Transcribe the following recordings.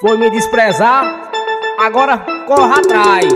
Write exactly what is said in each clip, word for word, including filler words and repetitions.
Foi me desprezar, agora corra atrás.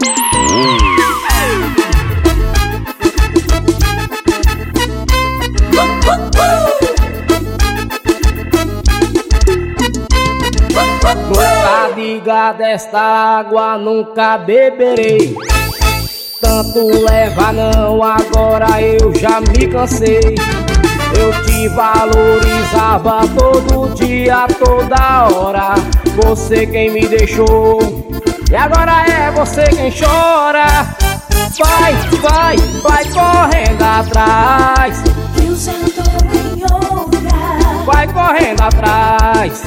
Nunca diga desta água, nunca beberei. Tanto leva não, agora eu já me cansei. Eu te valorizava todo dia, toda hora. Você quem me deixou, e agora é você quem chora. Vai, vai, vai correndo atrás, que o céu em outra. vai correndo atrás.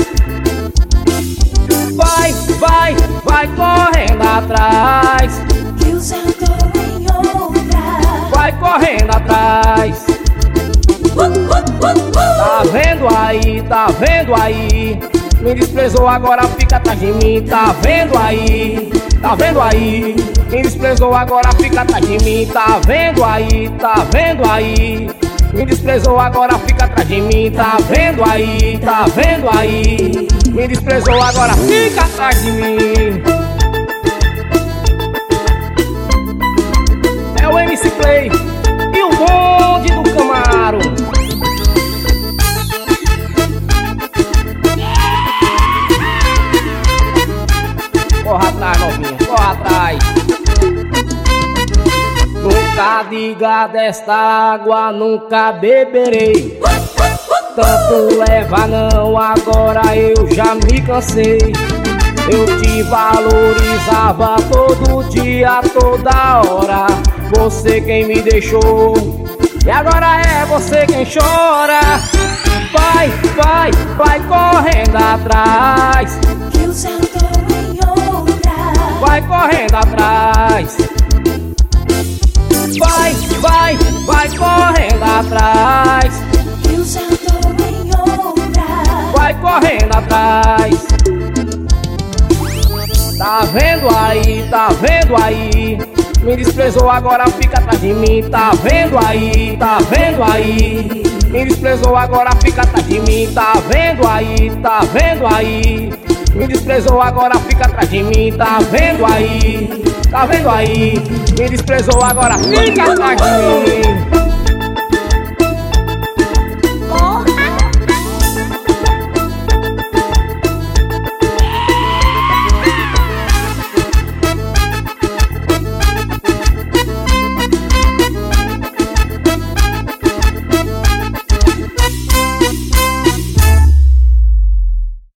Vai, vai, vai correndo atrás, Que o céu em outra. vai correndo atrás. Tá vendo aí, tá vendo aí? Me desprezou, agora fica atrás de mim. Tá vendo aí, tá vendo aí? Me desprezou, agora fica atrás de mim. Tá vendo aí, tá vendo aí? Me desprezou, agora fica atrás de mim. Tá vendo aí, tá vendo aí? Me desprezou, agora fica atrás de mim. É o M C Play e o bonde do Camaro. Corra atrás, novinha, corra atrás. Nunca diga desta água, nunca beberei. Tanto leva não, agora eu já me cansei. Eu te valorizava todo dia, toda hora. Você quem me deixou, e agora é você quem chora. Vai, vai, vai correndo atrás, Que o céu em outra. vai correndo atrás. Vai, vai, vai correndo atrás, Que o céu em outra. vai correndo atrás. Tá vendo aí, tá vendo aí? Me desprezou, agora fica atrás de mim. Tá vendo aí, tá vendo aí? Me desprezou, agora fica atrás de mim. Tá vendo aí, tá vendo aí? Me desprezou, agora fica atrás de mim. Tá vendo aí, tá vendo aí? Me desprezou, agora fica atrás de mim.